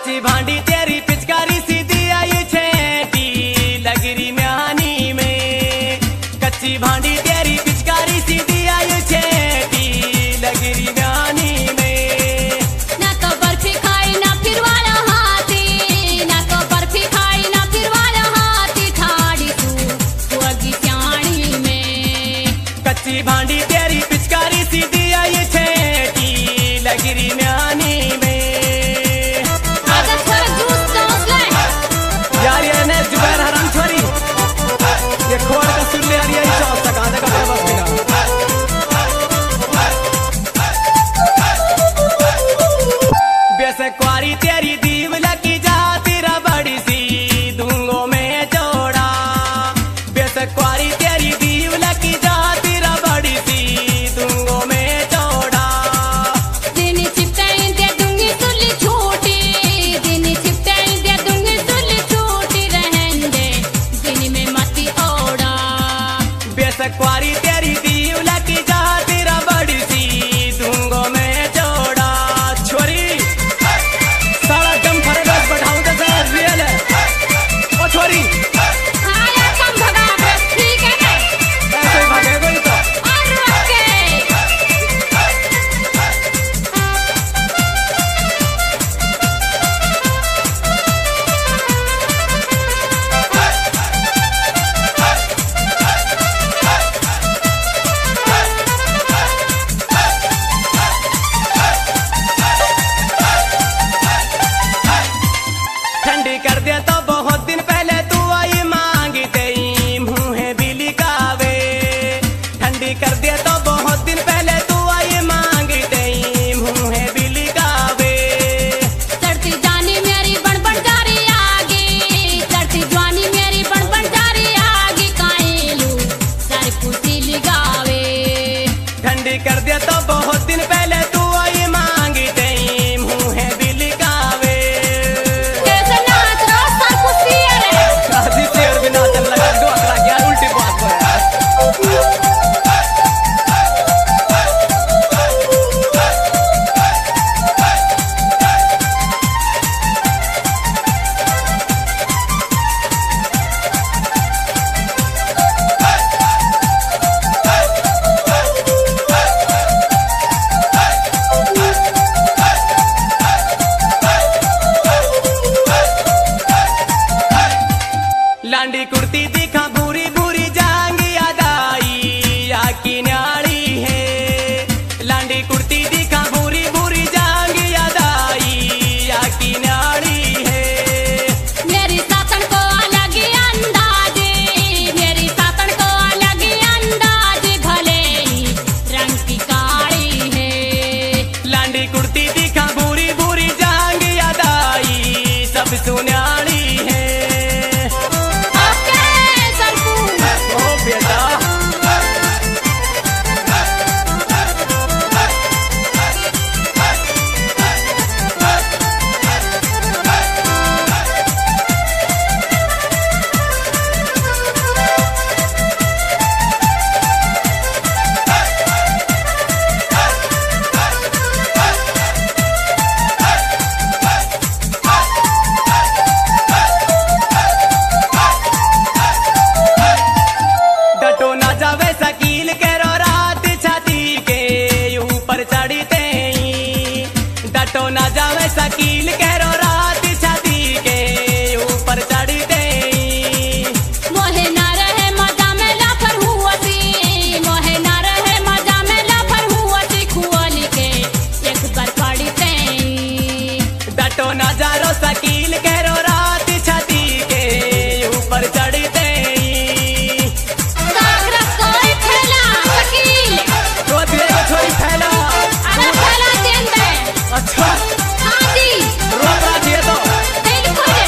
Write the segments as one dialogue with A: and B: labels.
A: कच्ची भांडी तेरी पिचकारी सीधी आई छेटी लगरी म्यानी में। कच्ची भांडी तेरी पिचकारी सीधी आई छेटी लगरी म्यानी में।
B: ना तो बर्फी खाई ना फिर वाला हाथी, ना तो बर्फी खाई ना फिर वाला हाथी ठाड़ी तू अगी स्याणी में।
A: कच्ची भांडी तेरी पिचकारी सीधी आई छेटी लगरी म्यानी में। यार ये ने जुबैर हराम छोरी ये खोड़ का सुन ले यार ये चौक तक आने का मेरा बस बिना। बेसे क्वारी तेरी दीव लगी जा तेरा बड़ी सी दूंगो में जोड़ा। बेसे क्वारी तेरी दीव लगी जा तेरा बड़ी सी दूंगो में जोड़ा।
B: दिन छिपते दे दूंगी सुली छोटी, दिन छिपते दे दूंगी सुली छोटी रहन दे दिन में मती ओड़ा।
A: बेशक क्वारी तेरी दीव लगी जा तेरा बड़ी सी दूंगो में जोड़ा। छोरी सारा दम फरे बस बढ़ाऊं तो सर रियल है ओ छोरी।
B: हाँ यार कम भगा बस ठीक है ना,
A: ऐसे ही भागेगा ही तो।
B: और रखे
A: ठंडी कर दिया तो बहुत दिन पहले तू आई मांगी तेई मुँह है बिली कावे। ठंडी कर दिया तो बहुत दिन पहले तू आई मांगी तेई मुँह है बिली कावे।
B: चढ़ती जानी मेरी बड़बड़ जारी आगे, चढ़ती जवानी मेरी बड़बड़ जारी आगे कायलू सर कुटी लगावे।
A: ठंडी कर दिया तो बहुत दिन पहले तू आई मांगी तेई मुँह है बिली कावे।
B: कैसे नाच रहा सर कुटी रे,
A: शादी से और बिना चल लगा दो अकड़ा गया उल्टी बात हो यार। लांडी कुर्ती दिखा भूरी भूरी जांगी आदाई या की न्याड़ी है। लांडी कुर्ती दिखा भूरी भूरी जांगी आदाई या की न्याड़ी है।
B: मेरी सातन को अलग ही अंदाजे, मेरी सातन को अलग ही अंदाजे भले ही रंग की काली है।
A: लांडी कुर्ती दिखा भूरी भूरी जांगी आदाई सब सुन्याड़ी है। ओ बेटा डटो ना जावे सकील करो रात छाती के ऊपर चढ़ते ही। डटो ना जावे सकील करो रात छाती के ऊपर चढ़ते ही।
B: मोहे ना रहे मजा में लाफर हुआती, मोहे ना रहे मजा में लाफर हुआती खुआली के एक बार पड़ते ही।
A: डटो ना जा रो सकील करो रात छाती के ऊपर चढ़ते ही।
B: सागरस कोई फैला शकील,
A: तो दिए को छोरी फैला
B: अरे फैला देन दे।
A: अच्छा
B: हाँ जी
A: रोक रहा दिए तो
B: दिल खोले।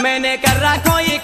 A: मैंने कर रखो ये